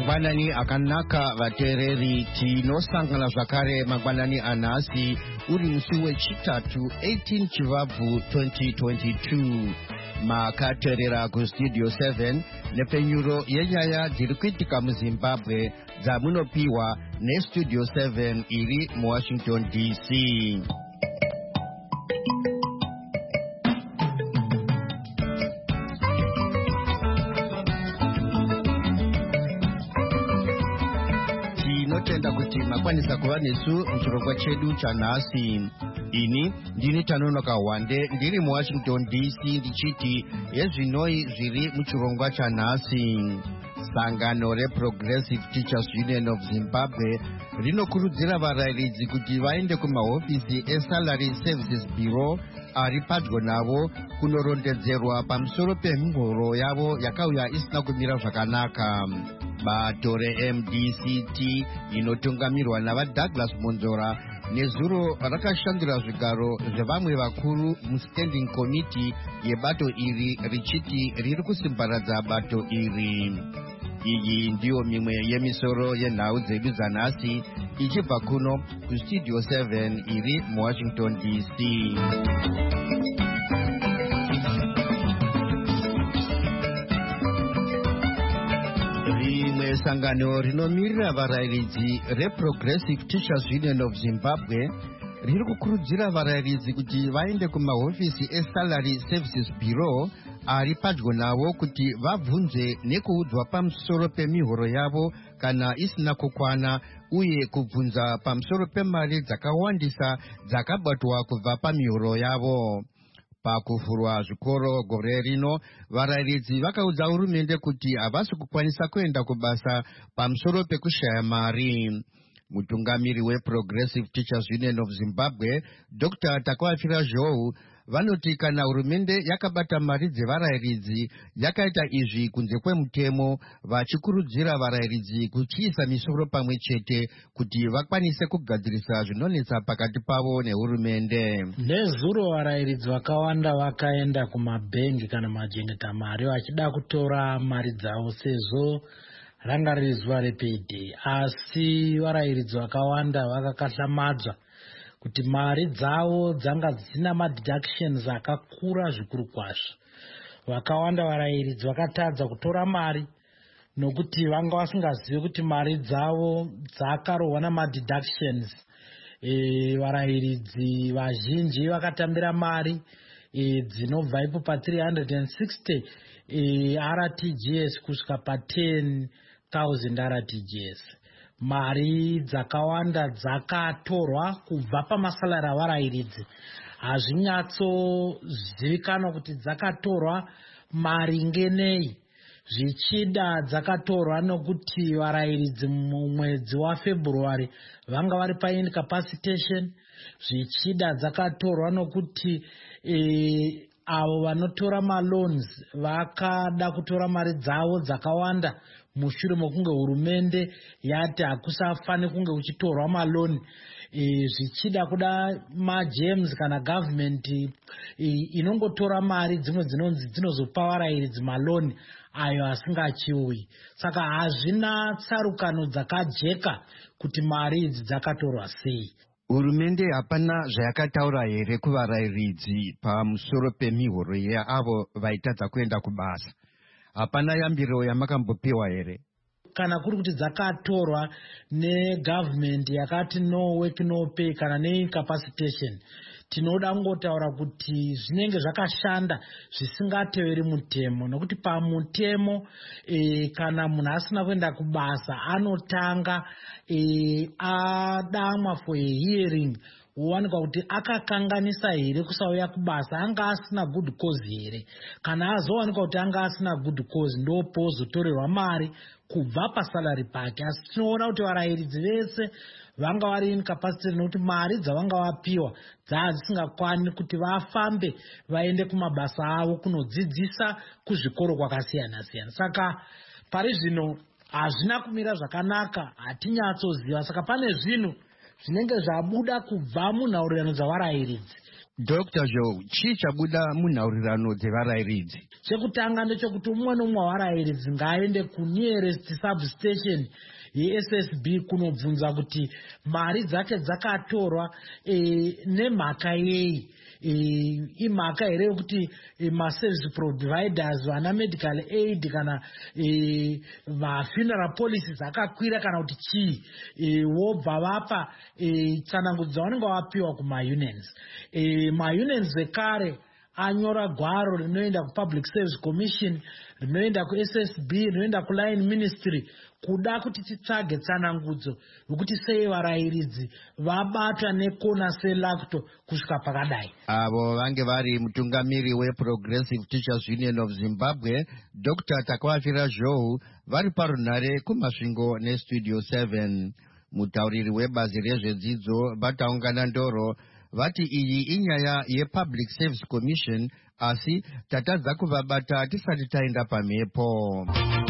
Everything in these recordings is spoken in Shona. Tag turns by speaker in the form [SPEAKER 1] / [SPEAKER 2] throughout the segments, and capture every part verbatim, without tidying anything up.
[SPEAKER 1] mangwanani akanaka vateereri tinosangana zvakare mangwanani anhasi uri musi wechitatu eighteen chivabvu twenty twenty-two makateerera kustudio seven nepfenyuro yenyaya dziri kuitika muzimbabwe dzamunopiwa nestudio seven iri muwashington D C. tinotenda kuti makwanisa kuva nesu muchirongwa chedu chanhasi. Ini ndini Tanonoka Wande ndiri muwashington D C ndichiti yezvinoi zviri muchirongwa chanhasi. Sangano reProgressive Teachers Union of Zimbabwe rinokurudzira varayiridzi kuti vaende kumahofisi eSalary Services Bureau ari padyo navo kunorondedzerwa pamusoro pemihoro yavo yakauya isina kumira zvakanaka. Bato reM D C T inotungamirwa navaDouglas Monzora nezuro rakashandura zvigaro zvevamwe vakuru mustanding committee yebato iri richiti riri kusimbaradza bato iri. Iyi ndiyo mimwe yemisoro yenhau dzedu dzanhasi ichibva kuno kustudio seven iri muwashington D C. rimwe sangano rinomirira varayiridzi reProgressive Teachers Union of Zimbabwe riri kukurudzira varayiridzi kuti vaende kumahofisi eSalary Services Bureau ari padyo navo kuti vabvunze nekuudzwa pamusoro pemihoro yavo kana isina kukwana uye kubvunza pamusoro pemari dzakawandisa dzakabatwa kubva pamihoro yavo. Pakuvhurwa zvikoro gore rino, varayiridzi vakaudza hurumende kuti havasi kukwanisa kuenda kubasa pamusoro pekushaya mari. Mutungamiri weProgressive Teachers Union of Zimbabwe Doctor Takwafira Zhou vanoti kana hurumende yakabata mari dzevarayiridzi yakaita izvi kunze kwemutemo, vachikurudzira varayiridzi kuchiisa misoro pamwe chete kuti vakwanise kugadzirisa zvinonetsa pakati pavo nehurumende.
[SPEAKER 2] Nezuro varayiridzi vakawanda vakaenda kumabhengi kana majengeta mari vachida kutora mari dzavo sezvo ranga riri zuva repayday, asi varayiridzi vakawanda vakakahlamadzwa kuti mari dzavo dzanga dzisina madeductions akakura zvikuru kwazvo. Vakawanda varayiridzi vakatadza kutora mari nokuti vanga vasingazivi kuti mari dzavo dzakarohwa namadeductions. E, varayiridzi vazhinji vakatambira mari e, dzinobva ipo pa three hundred sixty e, R T G S kusvika pa ten thousand R T G S. Mari dzakawanda dzakatorwa kubva pamasalari avarayiridzi. Hazvinyatsozivikanwa kuti dzakatorwa mari ngenei. Zvichida dzakatorwa nokuti varayiridzi mumwedzi waFebruary vanga vari paincapacitation. Zvichida dzakatorwa nokuti e, avo vanotora maloans vakada kutora mari dzavo dzakawanda mushure mokunge hurumende yati hakusafani kunge kuchitorwa maloni. E, zvichida kuda majames kana government e, inongotora mari dzimwe dzinonzi dzinozopa varayiridzi maloni ayo asingachiuyi. Saka hazvina tsarukano dzakajeka kuti mari idzi dzakatorwa sei.
[SPEAKER 1] Hurumende hapana zvayakataura here kuvarayiridzi pamusoro pemihoro yeavo vaitadza kuenda kubasa? Hapana yambiro yamakambopiwa here?
[SPEAKER 2] Kana kuri kuti dzakatorwa negovernment yakati no work no pay kana neincapacitation, tinoda kungotaura kuti zvinenge zvakashanda zvisingateveri mutemo, nokuti pamutemo e, kana munhu asina kuenda kubasa anotanga e, adamwa for a hearing wowanikwa kuti akakanganisa here kusauya kubasa, anga asina good cause here. Kana azowanikwa kuti anga asina good cause, ndopozotorerwa mari kubva pasalari pake. Asi tinoona kuti varayiridzi vese vanga vari incapacitated nokuti mari dzavanga vapiwa dzava dzisingakwani kuti vafambe vaende kumabasa avo kunodzidzisa kuzvikoro kwakasiyana siyana. Saka pari zvino hazvina kumira zvakanaka, hatinyatsoziva. Saka pane zvinhu zvinenge zvabuda kubva munhaurirano dzavarayiridzi.
[SPEAKER 1] Doctor Joe, chii chabuda munhaurirano dzevarairidzi?
[SPEAKER 2] Chekutanga ndechekuti umwe nomwe warairidzi ngaaende kunearest substation ye-S S B kunobvunza kuti mari dzake dzakatorwa e, nemhaka yei. E, imhaka here yokuti e, maservice providers vana medical aid kana e, mafuneral policies akakwira kana kuti chii, e, wobva vapa e, tsanangudzo dzavanenge vapiwa kumaunions. E, maunions zvekare anyora gwaro rinoenda kupublic service commission, rinoenda ku-S S B, rinoenda kuline ministry kuda kuti titsvage tsanangudzo yokuti sei varairidzi vabatwa nekona selacto kusvika pakadai.
[SPEAKER 1] Avo vange vari mutungamiri weProgressive Teachers Union of Zimbabwe, Doctor Takwafira Joe, vari parunhare kumasvingo nestudio seven. Mutauriri webazi rezvedzidzo vataungana ndoro vati iyi inyaya yePublic Service Commission, asi tatadza kuvabata tisati taenda pamhepo.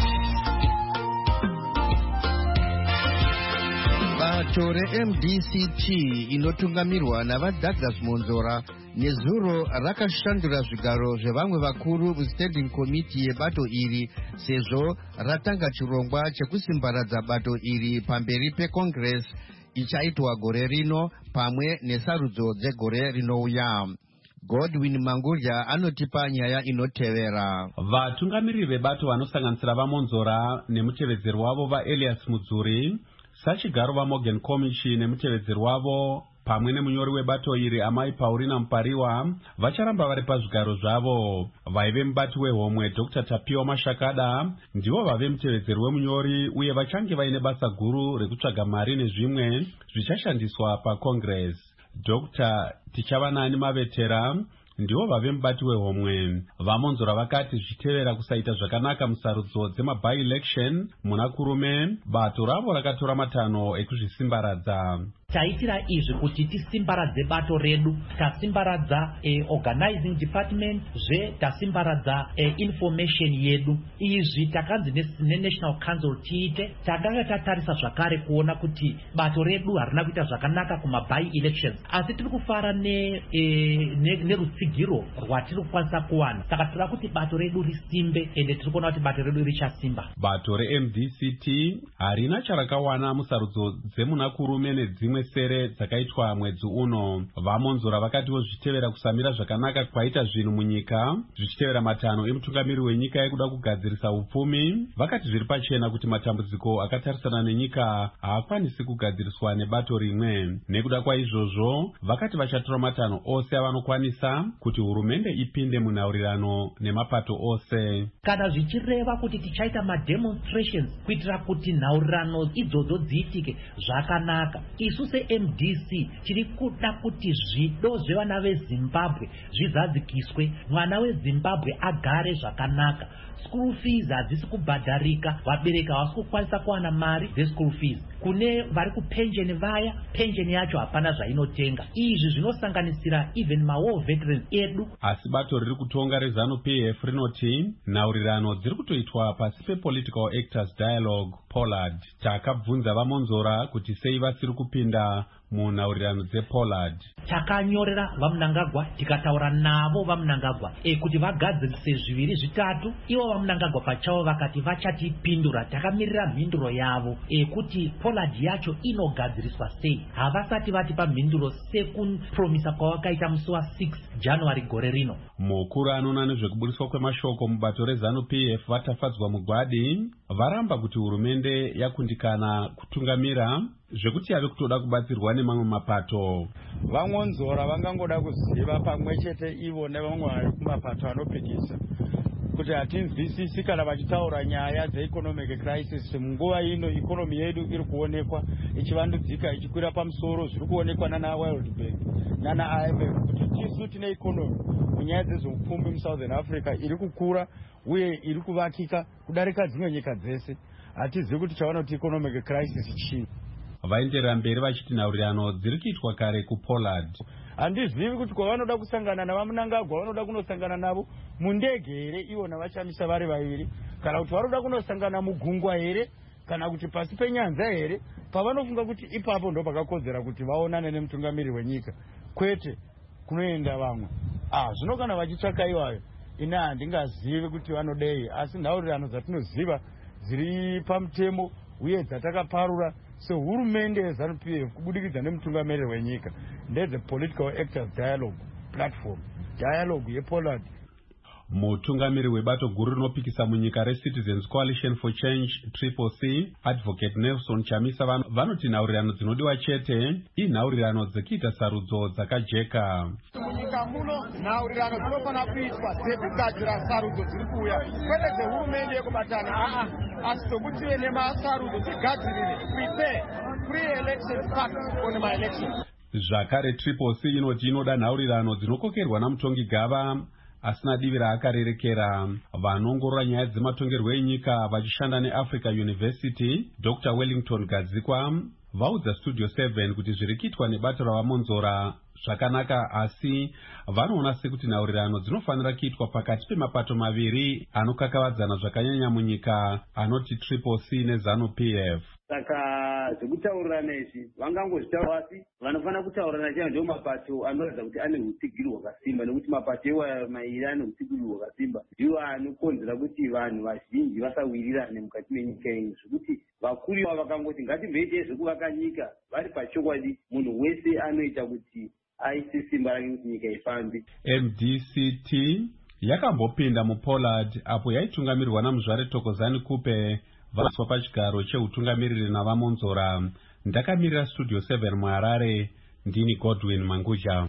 [SPEAKER 1] Bato re-M D C T inotungamirwa navaDouglas Monzora nezuro rakashandura zvigaro zvevamwe vakuru muStanding Committee yebato iri sezvo ratanga chirongwa chekusimbaradza bato iri pamberi peCongress ichaitwa gore rino pamwe nesarudzo dzegore rinouya. Godwin Mangurya anotipa nyaya inotevera.
[SPEAKER 3] Vatungamiriri vebato vanosanganisira vaMonzora nemutevedzeri wavo vaElias Mudzuri, sachigaro vaMorgan Komichi nemutevedzeri wavo pamwe nemunyori webato iri amai Paulina Mupariwa vacharamba vari pazvigaro zvavo. Vaive mubati wehomwe Doctor Tapio Mashakada ndivo vave mutevedzeri wemunyori uye vachange vaine basa guru rekutsvaga mari nezvimwe zvichashandiswa paCongress. Doctor Tichavanani Mavetera ndivo vave mubati wehomwe. VaMonzora vakati zvichitevera kusaita zvakanaka musarudzo dzema-by-election muna kurume, bato ravo rakatora matanho ekuzvisimbaradza.
[SPEAKER 4] Taitira izvi kuti tisimbaradze bato redu, tasimbaradza e, organizing department, zve tasimbaradza e, information yedu. Izvi takanzi neNational Council tiite, takanga tatarisa zvakare kuona kuti bato redu harina kuita zvakanaka kuma-by elections, asi tiri kufara ne, e, ne, nerutsigiro rwatiri kukwanisa kuwana. Saka tira kuti bato redu risimbe ende tiri kuona kuti bato redu richasimba.
[SPEAKER 3] Bato re-M D C T harina charakawana musarudzo dzemuna kurume nedzimwe sere dzakaitwa mwedzi uno. VaMonzora vakatiwo zvichitevera kusamira zvakanaka kwaita zvinhu munyika, zvichitevera matanho emutungamiri wenyika yekuda kugadzirisa upfumi, vakati zviri pachena kuti matambudziko akatarisana nenyika haakwanisi kugadziriswa nebato rimwe. Nekuda kwaizvozvo vakati vachatora matanho ose avanokwanisa kuti hurumende ipinde munhaurirano nemapato ose.
[SPEAKER 4] Kana zvichireva kuti tichaita mademonstrations kuitira kuti nhaurirano idzodzo dziitike zvakanaka, isu se-M D C tiri kuda kuti zvido zvevana veZimbabwe zvizadzikiswe, mwana weZimbabwe agare zvakanaka. School fees hadzisi kubhadharika, vabereki havasi kukwanisa kuwana mari dzeschool fees. Kune vari kupensheni vaya, pensheni yacho hapana zvainotenga. Izvi zvinosanganisira even ma-war veterans edu.
[SPEAKER 3] Asi bato riri kutonga reZANU-P F rinoti nhaurirano dziri kutoitwa pasi pePolitical Actors Dialogue Pollard. Takabvunza vaMonzora kuti sei vasiri kupinda munhaurirano dzePollard.
[SPEAKER 4] Takanyorera vaMnangagwa tikataura navo vaMnangagwa e kuti vagadzirise zviviri zvitatu, ivo vaMnangagwa pachavo vakati vachatipindura. Takamirira mhinduro yavo e kuti Pollard yacho inogadziriswa sei. Havasati vatipa mhinduro sekupromisa kwavakaita musi wa-six January gore rino.
[SPEAKER 3] Mukuru anoona nezvekubudiswa kwemashoko mubato reZANU-P F vatafadzwa mugwadi varamba kuti hurumende yakundikana kutungamira zvekuti yave kutoda kubatsirwa nemamwe mapato.
[SPEAKER 5] VaMonzora vangangoda kuziva pamwe chete ivo nevamwe vari kumapato anopikisa kuti hatinzwisisi kana vachitaura nyaya dzeeconomic crisis. Munguva ino ikonomi yedu iri kuonekwa ichivandudzika ichikwira pamusoro, zviri kuonekwa nana World Bank nana I M F kuti tisu tine ikonomi munyaya dzezveupfumi muSouthern Africa iri kukura uye iri kuvakika kudarika dzimwe nyika dzese. Hatizivi kuti chaona kuti economic crisis chii.
[SPEAKER 3] Vaenderera mberi vachiti nhaurirano dziri kuitwa kare kuPollard.
[SPEAKER 5] Handizivi kuti kwavanoda kusangana navaMnangagwa vanoda kunosangana navo mundege here ivona vachamisa vari vaviri, kana kuti varoda kunosangana mugungwa here, kana kuti pasi penyanza here, pavanofunga kuti ipapo ndo pakakodzera kuti vaonane nemutungamiri wenyika. Kwete, kunoenda vamwe. Ah, zvino kana vachitsvaka iwayo ine handingazivi kuti vanodei, asi nhaurirano dzatinoziva dziri pamutemo uye dzatakaparura sehurumende yeZANU-P F kubudikidza nemutungamiriri wenyika ndedze Political Actors Dialogue Platform, dialogue yePollard.
[SPEAKER 3] Mutungamiri webato guru rinopikisa munyika reCitizens Coalition for Change Triple C, Advocate Nelson Chamisa, vanoti nhaurirano dzinodiwa chete inhaurirano dzekuita sarudzo dzakajeka.
[SPEAKER 6] Munyika muno nhaurirano dzinofana kuitwa dzekugadzira sarudzo dziri kuuya, kwete dzehurumende yekubatana, aa asi dzokutive nemasarudzo tigadzirire prepare pre-election pact on my election.
[SPEAKER 3] Zvakare Triple C inoti inoda nhaurirano dzinokokerwa namutongi Gava asina divi raakarerekera. Vanongorora nyaya dzematongerwo enyika vachishanda neAfrica University, Doctor Wellington Gadzikwa, vaudza Studio seven kuti zviri kuitwa nebato ravamonzora zvakanaka, asi vanoona sekuti nhaurirano dzinofanira kuitwa pakati pemapato maviri anokakavadzana zvakanyanya munyika, anoti Triple C neZANU-P F.
[SPEAKER 7] Saka zvekutaurirana izvi vangangozvitaura, asi vanofanira kutaurirana chaivo ndiwo mapato anoratidza kuti ane hutsigiri hwakasimba, nekuti mapato iwayo mairi ane hutsigiri hwakasimba ndiwo anokonzera kuti vanhu vazhinji vasawirirane mukati menyika yenyu, zvekuti vakuru ivavo vakangoti ngatimboitei zvekuvaka nyika vari pachokwadi, munhu wese anoita kuti aise simba rake kuti nyika ifambe.
[SPEAKER 3] M D C T yakambopinda muPollard apo yaitungamirirwa naMuzvare Thokozani Kupe vaswa pachigaro cheutungamiriri navamonzora. Ndakamirira Studio seven muHarare, ndini Godwin Manguja.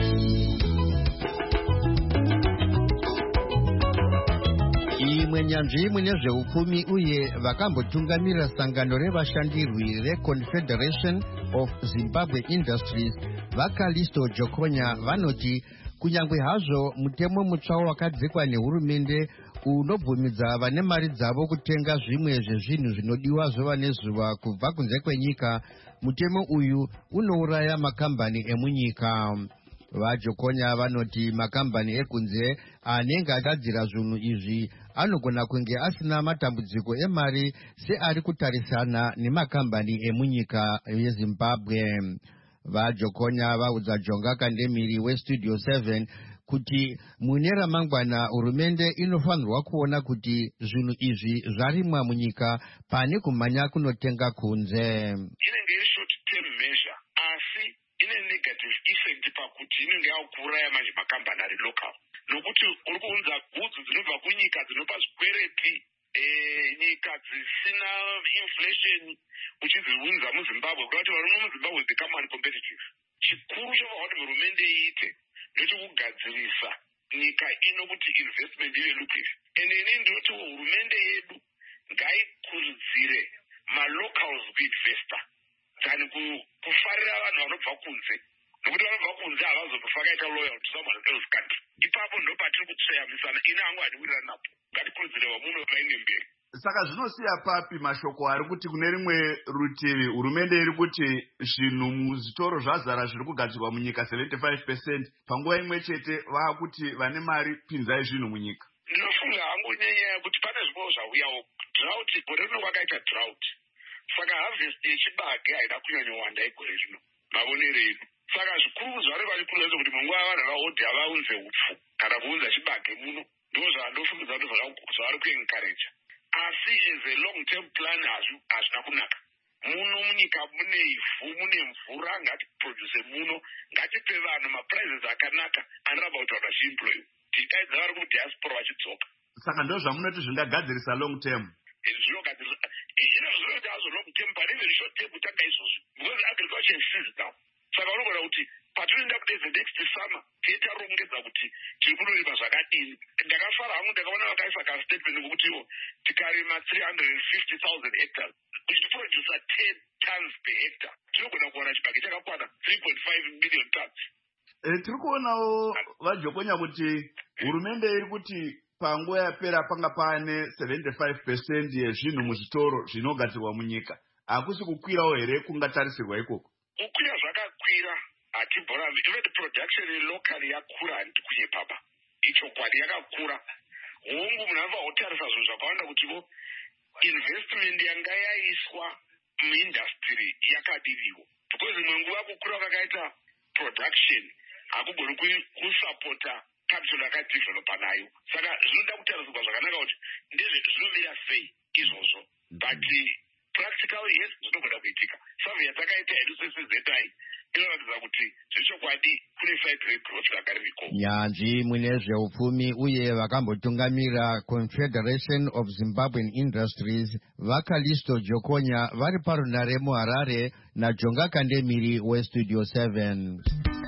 [SPEAKER 1] Imwe nyanzvi imwe nezveupfumi uye vakambotungamirira sangano revashandirwi reConfederation of Zimbabwe Industries vaKalisto Jokonya vanoti kunyangwe hazvo mutemo mutsva wakadzikwa nehurumende unobvumidza vane mari dzavo kutenga zvimwe zvezvinhu zvinodiwa zuva nezuva kubva kunze kwenyika, mutemo uyu unouraya makambani emunyika. VaJokonya vanoti makambani ekunze anenge agadzira zvinhu izvi anogona kunge asina matambudziko emari seari kutarisana nemakambani emunyika yeZimbabwe. VaJokonya vaudza Jonga Kandemiri weStudio seven kuti mune ramangwana hurumende inofanirwa kuona kuti zvinhu izvi zvarimwa munyika pane kumhanya kunotenga kunze.
[SPEAKER 8] Inenge iri short term measure, asi ine negative effect pakuti inenge yakuraya manje makambani ari local, nokuti uri kuunza goods dzinobva kunyika dzinopa zvikwereti nyika dzisina inflation uchidziunza muZimbabwe, kuti vanhu muZimbabwe become uncompetitive. Chikuru chavakuti hurumende iite ndechekugadzirisa nyika ino kuti investment ive lucrative. Ende ini ndinoti hurumende yedu ngaikurudzire malocals kuinvesta than kufarira vanhu vanobva kunze, nokuti vanobva kunze havazotofaka ita loyal to someone else country. Ipapo ndo patiri kutsveyamisana. Ini hangu hadiwirira napo, ngatikurudzire vamuno paine mberi.
[SPEAKER 9] Saka zvinosiya papi mashoko ari kuti kune rimwe rutivi hurumende iri kuti zvinhu muzvitoro zvazara zviri kugadzirwa munyika seventy-five percent, panguva imwe chete vakuti vane mari pinzai zvinhu munyika.
[SPEAKER 8] Ndinofunga hangu nenyaya yekuti pane zvimwe zvauyawo drought, gore rino kwakaita drought, saka harvest yechibage haida kunyanyowanda igore rino mavonere edu. Saka zvikuru zvari vari kunoita kuti munguva yavanhu vaodhi havaunze upfu kana kuunza chibage muno, ndo zvandofungiza kuti zvavari kuencourage. Asi as a long term plan hazvina kunaka. Muno munyika mune ivhu, mune mvura, ngatiproduce muno, ngatipe vanhu maprizes akanaka anoramba kuti vanhu vachiemployiwa, tidaidza vari kudiaspora vachidzoka.
[SPEAKER 9] Saka ndo zvamunoti zvingagadzirisa long term.
[SPEAKER 8] Zvinogadzirisa zvinoita hazvo long term, pane even short term kutanga izvozvo, because agriculture is seized now. Saka unogona kuti patinoenda kuti the next summer tiitarongedza kuti tiri kunorima zvakadini. Ndakafara hangu ndakaona vakaisa kastatement kokuti ivo tikarima three hundred fifty thousand hectares tichiprodusa ten tons per hectare tinogona kuwana chibage chakakwana three point five million tons.
[SPEAKER 9] E, tiri kuonawo vaJokonya kuti hurumende iri kuti panguva yapera panga pane seventy-five percent yezvinhu muzvitoro zvinogadzirwa munyika. Hakusi kukwirawo here kungatarisirwa ikoko?
[SPEAKER 8] Kukwira zvakakwira hatibhorambi, even production locally yakura handiti kunye papa, ichokwadi yakakura. Hongu munhu anobva otarisa zvinhu zvakawanda kuti vo investment yanga yaiswa muindustry yakadiriwo, because imwe nguva kukura kwakaita production hakugoni kusapota capital yakadevelopa nayo. Saka zvinoda kutariswa zvakanaka kuti ndezvezvinomira sei izvozvo. But practical yes zvinogona kuitika. Survey yatakaita edu sesezai inoratidza kuti zvechokwadi kune five rate growth rakariko.
[SPEAKER 1] Nyanzvi munezveupfumi uye vakambotungamira Confederation of Zimbabwean Industries vaKalisto Jokonya vari parunare muHarare naJonga Kandemiri weStudio seven.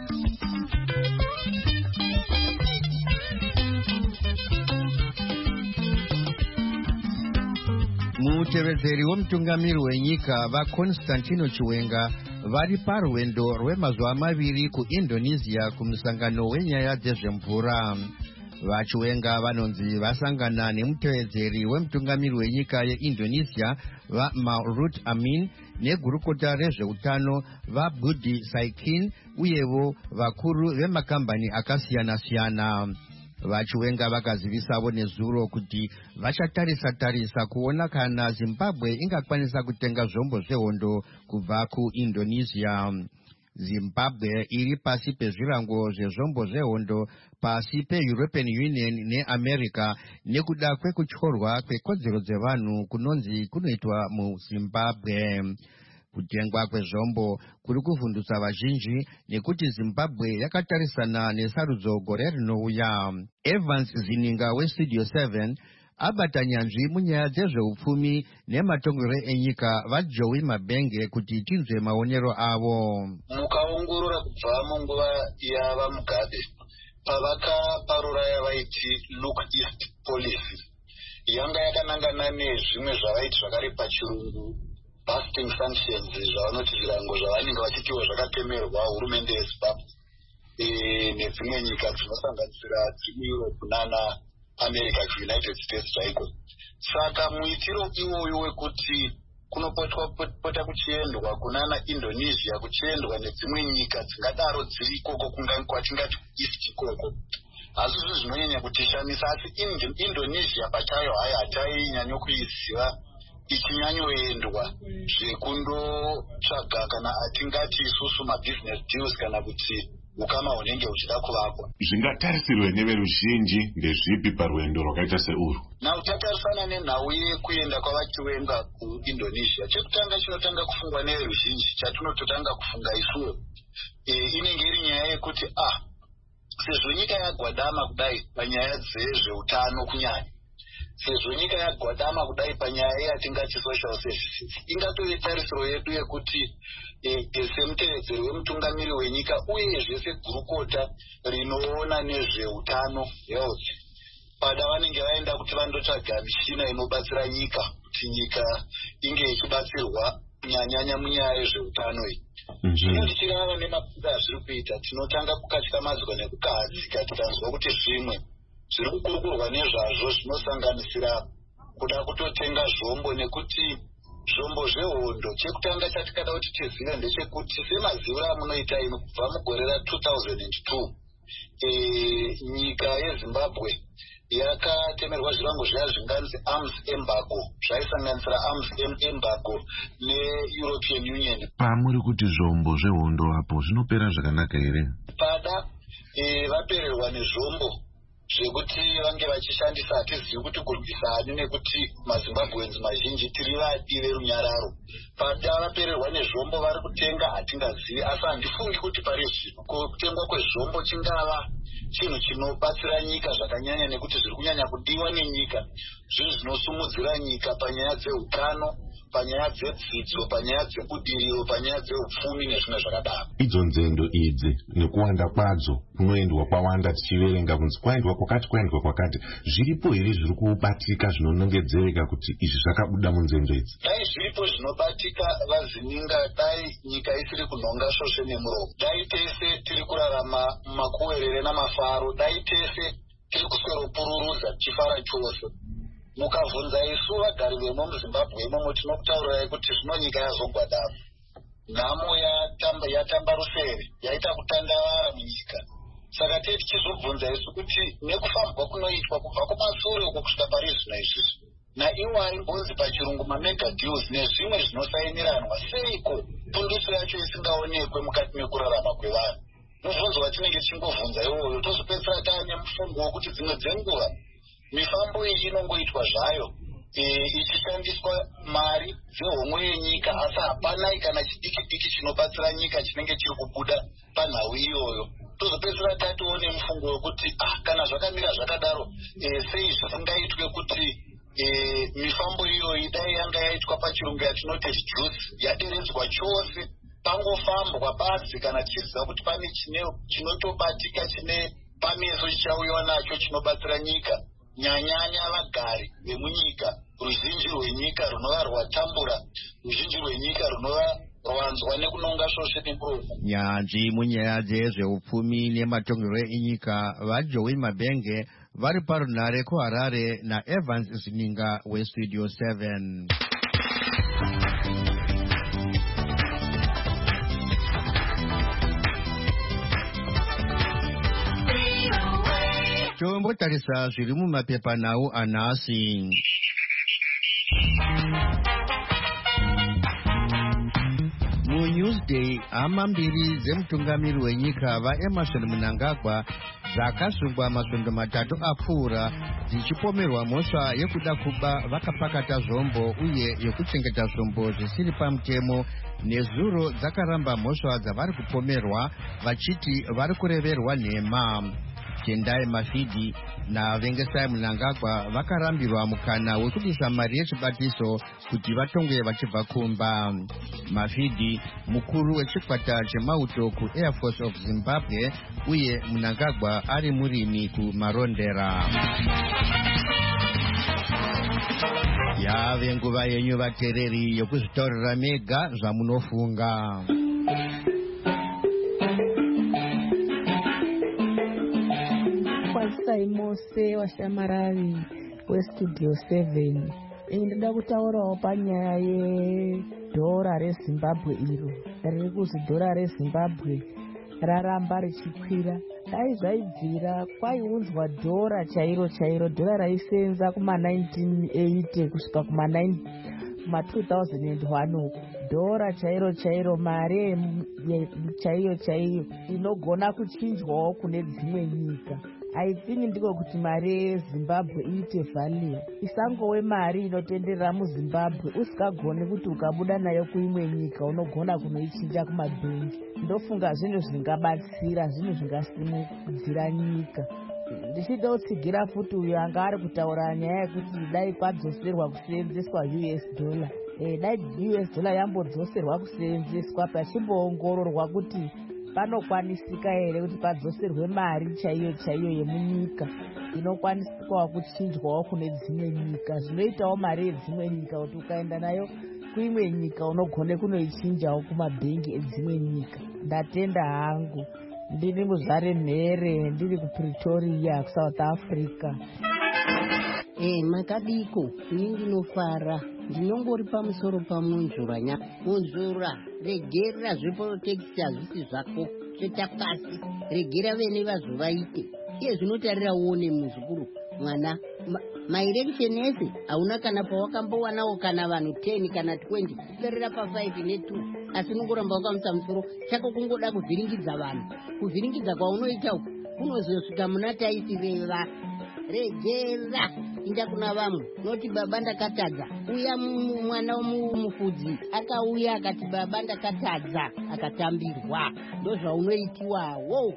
[SPEAKER 1] Mutevedzeri womutungamiri wenyika vaConstantino Chiwenga vari parwendo rwemazuva maviri kuIndonesia kumusangano wenyaya dzezvemvura. VaChiwenga vanonzi vasangana nemutevedzeri wemutungamiri wenyika yeIndonesia vaMahrut Amin negurukota rezveutano vaBudi Saikin uyevo vakuru vemakambani akasiyana-siyana. VaChiwenga vakazivisavo nezuro kuti vachatarisa-tarisa kuona kana Zimbabwe ingakwanisa kutenga zvombo zvehondo kubva kuIndonesia. Zimbabwe iri pasi pezvirango zvezvombo zvehondo pasi peEuropean Union neAmerica nekuda kwekutyorwa kwekodzero dzevanhu kunonzi kunoitwa muZimbabwe. Kutengwa kwezvombo kuri kuvhundutsa vazhinji nekuti Zimbabwe yakatarisana nesarudzo gore rinouya. Evans Zininga weStudio seven abata nyanzvi munyaya dzezveupfumi nematongero enyika vaJoey Mabenge kuti tinzwe maonero avo.
[SPEAKER 10] Mukaongorora kubva munguva yava Mugabe pavakaparura yavaiti look east policy yanga yakanangana nezvimwe zvavaiti zvakare pachirungu busting sanctions zvavanoti zvirango zvavanenge vachitiwa zvakatemerwa hurumende yeZimbabwe nedzimwe nyika dzinosanganisira dziri Europe nana America, United States chaiko. Saka muitiro iwoyo wekuti kunopota kuchiendwa kunana Indonesia kuchiendwa nedzimwe nyika dzingadaro dziri ikoko kwatingati east ikoko hazvizvi zvinonyanya kutishamisa, asi Indonesia pachayo hayi hatainyanya kuiziva ichinyanyoendwa zvekundotsvaga kana atingati isusu mabusiness deals kana kuti ukama hunenge huchida kuvakwa.
[SPEAKER 11] Zvingatarisirwe neveruzhinji ndezvipi parwendo rwakaita seurwu?
[SPEAKER 10] Now tatarisana nenhau yekuenda kwavaChiwenga kuIndonesia, chekutanga chinotanga kufungwa neveruzhinji chatinototanga kufunga isuwo e, inenge iri nyaya yekuti ah sezvo nyika yagwadama kudai panyaya dzezveutano kunyanya, sezvo nyika yagwadama kudai panyaya yatingati social services, ingatove tarisiro yedu yekuti e, semutevedzeri wemutungamiri wenyika uyezve segurukota rinoona nezveutano health, pada vanenge vaenda kuti vandotsvaga mishina inobatsira nyika kuti nyika inge ichibatsirwa kunyanyanya munyaya yezveutano iyi. Zvino tichirava nemapinda azviri kuita tinotanga kukatyamadzwa nekukahadzika tikanzwa kuti zvimwe zviri kukurukurwa nezvazvo zvinosanganisira kuda kutotenga zvombo, nekuti zvombo zvehondo chekutanga chatikada kuti tizive ndechekuti semaziviro amunoita ino kubva mugore ra two thousand two e, nyika yeZimbabwe yakatemerwa zvirango zvaya zvinganzi arms embargo, zvaisanganisira arms embargo neEuropean Union.
[SPEAKER 11] Pamuri kuti zvombo zvehondo apo zvinopera zvakanaka here?
[SPEAKER 10] Pada e, vapererwa nezvombo zvekuti vange vachishandisa hatizivi kuti kurwisa ani nekuti maZimbabweans mazhinji tiri vadi verunyararo. Pada vapererwa nezvombo vari kutenga hatingazivi, asi handifungi kuti pari zvino kutengwa kwezvombo chingava chinhu chinobatsira nyika zvakanyanya, nekuti zviri kunyanya kudiwa nenyika zvinhu zvinosumudzira nyika panyaya dzeutano, panyaya dzedzidzo, panyaya dzebudiriro, panyaya dzeupfumi nezvimwe zvakadaro.
[SPEAKER 11] Idzo nzendo idzi nekuwanda kwadzo kunoendwa kwawanda tichiverenga kunzi kwaendwa kwakati kwaendwa kwakati, zviripo here zviri kubatika zvinonongedzereka kuti izvi zvakabuda munzendo idzi?
[SPEAKER 10] Dai zviripo zvinobatika vazininga, dai nyika isiri kunhonga svosve nemuromo, dai tese tiri kurarama mumakuwerere namafaro, dai tese tiri kusweropururudza tichifara chose. Mukavhunza isu vagari vemo muZimbabwe imomo tinokutaurirai kuti zvino nyika yazogwadama, nhamo yatamba yatamba rusere, yaita kutandavara munyika. Saka tei tichizobvunza isu kuti nekufambwa kunoitwa kubva kumashure uko kusvika pari zvino izvizvi naiwo aimbonzi pachirungu mamega deals nezvimwe zvinosainiranwa, seiko punduso yacho isingaonekwe mukati mekurarama kwevanhu? mubvunzo watinenge tichingovhunza iwoyo tozopedzisira taane mufungo wokuti dzimwe dzenguva mifambo iyi inongoitwa zvayo ichishandiswa mari dzehomwe yenyika asi hapana kana chidiki diki chinobatsira nyika chinenge chiri kubuda panhau iyoyo. Tozopedzisira tatione mufungo wekuti ah kana zvakamira zvakadaro sei zvisingaitwe kuti mifambo iyoyi dai yanga yaitwa pachirungu yatinoti juice yaderedzwa chose pangofambwa basi kana tichiziva kuti pane chinotobatika chine pameso chichauyiwa nacho chinobatsira nyika nyanyanya vagari vemunyika, ruzhinji rwenyika runova rwatambura, ruzhinji rwenyika runova rwanzwa nekunonga svosve nemuromo.
[SPEAKER 1] Nyanzvi munyaya dzezveupfumi nematongerwo enyika vaJoey Mabenge vari parunare kuHarare naEvans Zininga weStudio seven. Tombotarisa zviri mumapepanhau anhasi. MuNewsday hama mbiri dzemutungamiri wenyika vaEmerson Mnangagwa dzakasungwa masvondo matatu apfuura dzichipomerwa mhosva yekuda kuba vakapakata zvombo uye yekuchengeta zvombo zvisiri pamutemo. Nezuro dzakaramba mhosva dzavari kupomerwa vachiti vari kureverwa nhema. Tendai Mafidi naVengesai Mnangagwa vakarambirwa mukana wekubisa mari yechibatiso kuti vatongwe vachibva kumba. Mafidi mukuru wechikwata chemauto kuAir Force of Zimbabwe uye Mnangagwa ari murimi kuMarondera. Yave nguva yenyu vateereri yokuzvitaurira mega zvamunofunga.
[SPEAKER 12] Mose Washamarari weStudio seven. Ndinoda kutaurawo panyaya yedhora reZimbabwe iro riri kuzi dhora reZimbabwe raramba richikwira. Dai zvaibvira kwaiunzwa dhora chairo chairo, dhora raisenza kuma nineteen eighty kusvika kuma two thousand one. Dhora chairo chairo, mari chaiyo chaiyo inogona kuchinjwawo kune dzimwe nyika. I think ndiko kuti mari yeZimbabwe iite value. Isangove mari inotenderera muZimbabwe usikagoni kuti ukabuda nayo kuimwe nyika unogona kunoichinja kumabhengi. Ndofunga zvinhu zvingabatsira, zvinhu zvingasimudzira nyika. Ndichida kutsigira futi uyo anga ari kutaura nyaya yekuti dai kwadzoserwa kuseenzeswa U S dollar. Eh, dai U S dollar yambodzoserwa kuseenzeswa pachimboongororwa kuti panokwanisika here kuti padzoserwe mari chaiyo chaiyo yemunyika inokwanisikawo kuchinjwawo kune dzimwe nyika. Zvinoitawo mari yedzimwe nyika kuti ukaenda nayo kuimwe nyika unogone kunoichinjawo kumabhengi edzimwe nyika. Ndatenda hangu. Ndiri muzvare mhere ndiri kuPretoria kuSouth Africa.
[SPEAKER 13] Eh, makadiko ini ndinofara ndinongori pamusoro pamunzura nya munzura regera zveprotect hazvisi zvako zvetapasi regera vene vazovaite iye zvinotarira uone muzukuru mwana maelection ese hauna kana pawakambowanawo kana vanhu ten kana twenty kuperera pa five ne two asi nongoramba wakamutsa musoro chako kungoda kuvhiringidza vanhu. Kuvhiringidza kwaunoita kunozosvika muna taisireva regera inda kuna vamwe noti baba ndakatadza uya mwana mufudzi akauya akati baba ndakatadza akatambirwa. Ndozvaunoitiwawo.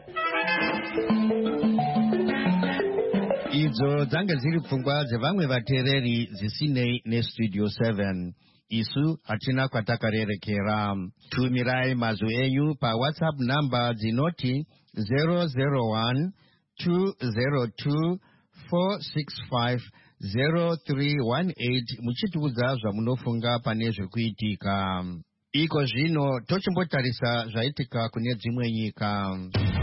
[SPEAKER 1] Idzo dzange dziri pfungwa dzevamwe vateereri dzisinei neStudio seven. Isu hatina kwatakarerekera. Tumirai mazwi enyu paWhatsApp namba dzinoti zero zero one two zero two four six five zero three one eight muchitiudza zvamunofunga pane zvekuitika. Iko zvino tochimbotarisa zvaitika kune dzimwe nyika.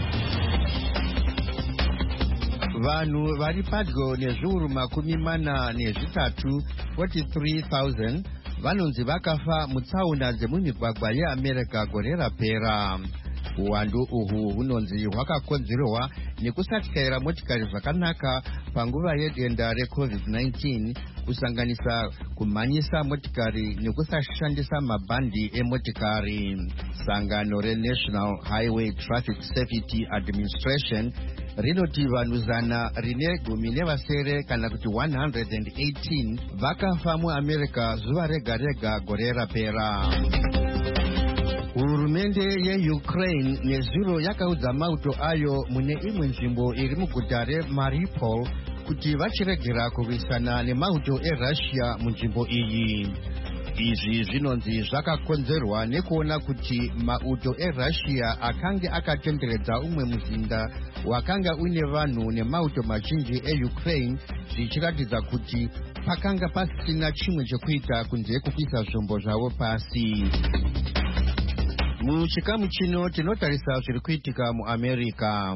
[SPEAKER 1] Vanhu vari padyo nezviuru makumi mana nezvitatu forty-three thousand vanonzi vakafa mutsaona dzemumigwagwa yeAmerica gore rapera. Uwandu uhu hunonzi hwakakonzerwa nekusatyaira motikari zvakanaka panguva yedenda recovid nineteen, kusanganisa kumhanyisa motikari nekusashandisa mabhandi emotikari. Sangano reNational Highway Traffic Safety Administration rinoti vanhu zana rine gumi nevasere kana kuti one hundred eighteen vakafa muamerica zuva rega rega gore rapera. Hurumende yeUkraine nezuro yakaudza mauto ayo mune imwe nzvimbo iri muguta reMariupol kuti vachiregera kurwisana nemauto eRussia munzvimbo iyi. Izvi zvinonzi zvakakonzerwa nekuona kuti mauto eRussia akanga akatenderedza umwe muzinda wakanga une vanhu nemauto mazhinji eUkraine, zvichiratidza kuti pakanga pasina chimwe chekuita kunze kukuisa zvombo zvavo pasi. Muchikamu chino tinotarisa zviri kuitika muAmerica.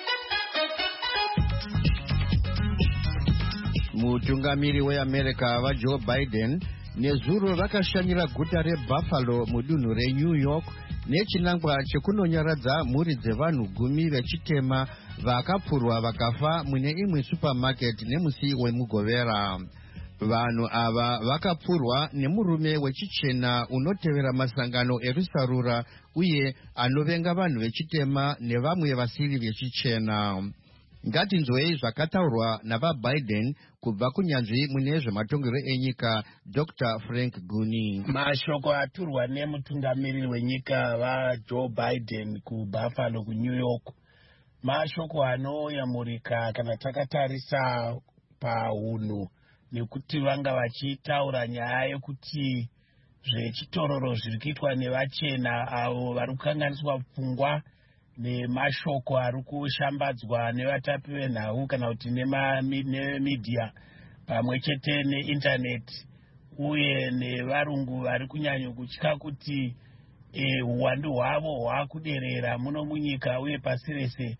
[SPEAKER 1] Mutungamiri weAmerica vaJoe Biden nezuro vakashanyira guta reBuffalo mudunhu reNew York nechinangwa chekunonyaradza mhuri dzevanhu gumi vechitema vakapfurwa vakafa mune imwe supermarket nemusi wemugovera. Vanhu ava vakapfurwa nemurume wechichena unotevera masangano erusarura uye anovenga vanhu vechitema nevamwe vasiri vechichena. Ngatinzwei zvakataurwa navaBiden kubva kunyanzvi mune zvematongero enyika Doctor Frank Guni.
[SPEAKER 14] Mashoko aturwa nemutungamiriri wenyika vaJoe Biden kuBuffalo kuNew York mashoko anoyamurika kana takatarisa paunhu, nekuti vanga vachitaura nyaya yekuti zvechitororo zviri kuitwa nevachena avo vari kukanganiswa pfungwa nemashoko ari kushambadzwa nevatapi venhau kana kuti nemidhiya pamwe chete neintaneti, uye nevarungu vari kunyanya kutya kuti uwandu hwavo hwakuderera muno munyika uye pasi rese,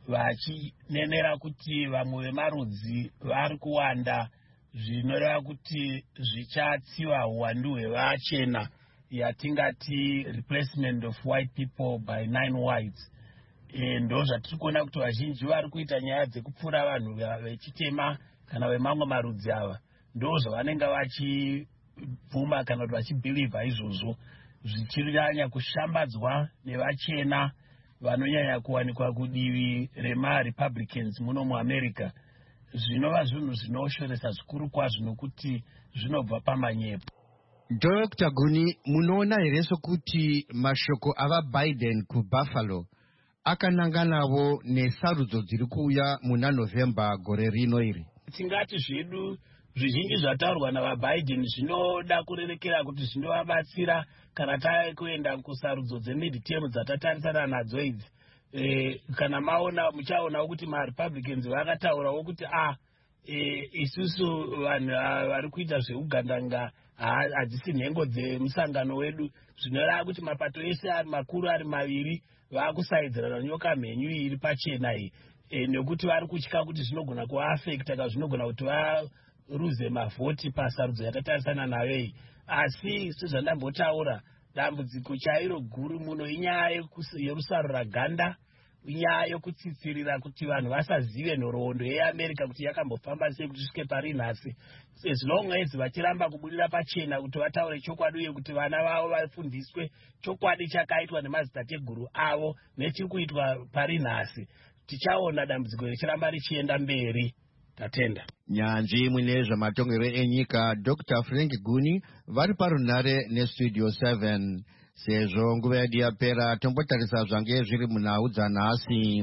[SPEAKER 14] vachinenera kuti vamwe vemarudzi vari kuwanda, zvinoreva kuti zvichatsiva uwandu hwevachena, yatingati replacement of white people by nine whites. E, ndo zvatiri kuona kuti vazhinji vari kuita nyaya dzekupfura vanhu vechitema kana vemamwe marudzi ava, ndo zvavanenge vachibvuma kana kuti vachibhilivha izvozvo, zvichinyanya kushambadzwa nevachena vanonyanya kuwanikwa kudivi remaRepublicans muno muAmerica. Zvinova zvinhu zvinoshoresa zvikuru kwazvo nokuti zvinobva pamanyepo.
[SPEAKER 1] Doctor Guni, munoona here sokuti mashoko avaBiden kuBuffalo akananganavo nesarudzo dziri kuuya muna November gore rino iri?
[SPEAKER 14] Tingati zvedu zvizhinji zvataurwa navaBiden zvinoda kurerekera kuti zvinovabatsira kana takuenda kusarudzo dzemidterm dzatatarisana nadzo idzi. E, kana maona muchaonawo kuti maRepublicans vakataurawo kuti ah e, isusu vanhu vari kuita zveugandanga hadzisi nhengo dzemusangano wedu, zvinoreva kuti mapato ese ari makuru ari maviri vakusaidzirana nyoka mhenyu iri pachena iyi, e, nekuti vari kutya kuti zvinogona kuafekta kana zvinogona kuti varuze mavhoti pasarudzo yakatarisana nayo iyi. Asi sezvandambotaura, dambudziko chairo guru muno inyaya yerusarura ganda, inyaya yokutsitsirira kuti vanhu vasazive nhoroondo yeAmerica kuti yakambofamba sei kuti isvike pari nhasi. As long as vachiramba kubudira pachena kuti vataure chokwadi uye kuti vana vavo vafundiswe chokwadi chakaitwa nemadzitateguru avo nechiri kuitwa pari nhasi, tichaona dambudziko richiramba richienda mberi. Tatenda.
[SPEAKER 1] Nyanzvi mune zvematongero enyika Doctor Frank Guni vari parunhare neStudio seven. Sezvo nguva yedu yapera, tombotarisa zvange zviri munhau dzanhasi.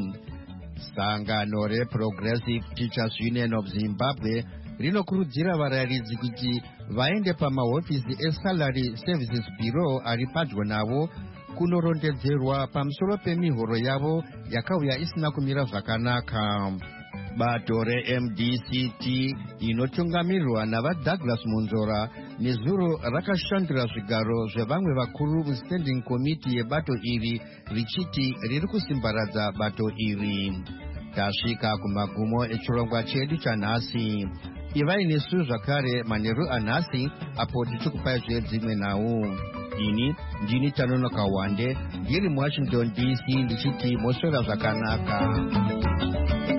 [SPEAKER 1] Sangano reProgressive Teachers Union of Zimbabwe rinokurudzira varayiridzi kuti vaende pamahofisi eSalary Services Bureau ari padyo navo kunorondedzerwa pamusoro pemihoro yavo yakauya isina kumira zvakanaka. Bato reM D C T inotungamirirwa navaDouglas Munzora nezuro rakashandura zvigaro zvevamwe vakuru muStanding Committee yebato iri richiti riri kusimbaradza bato iri. Tasvika kumagumo echirongwa chedu chanhasi. Ivai nesu zvakare manheru anhasi apo tichikupai dzimwe nhau. ini ndini Tanono Kawande ndiri muWashington D C ndichiti moswera zvakanaka.